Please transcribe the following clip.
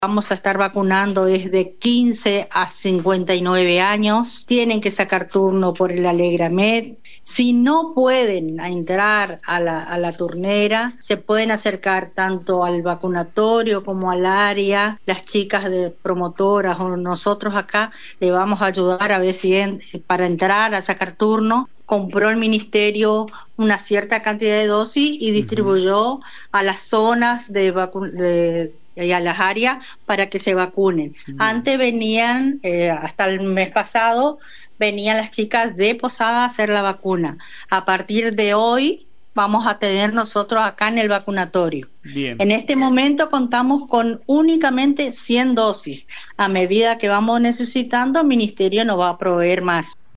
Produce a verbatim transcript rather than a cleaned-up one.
Vamos a estar vacunando desde quince a cincuenta y nueve años. Tienen que sacar turno por el Alegramed. Si no pueden entrar a la, a la turnera, se pueden acercar tanto al vacunatorio como al área. Las chicas de promotoras o nosotros acá le vamos a ayudar a ver si en, para entrar a sacar turno. Compró el ministerio una cierta cantidad de dosis y distribuyó uh-huh. a las zonas de vacunación de y a las áreas para que se vacunen. Mm. Antes venían, eh, hasta el mes pasado, venían las chicas de Posada a hacer la vacuna. A partir de hoy vamos a tener nosotros acá en el vacunatorio. Bien. En este momento contamos con únicamente cien dosis. A medida que vamos necesitando, el ministerio nos va a proveer más.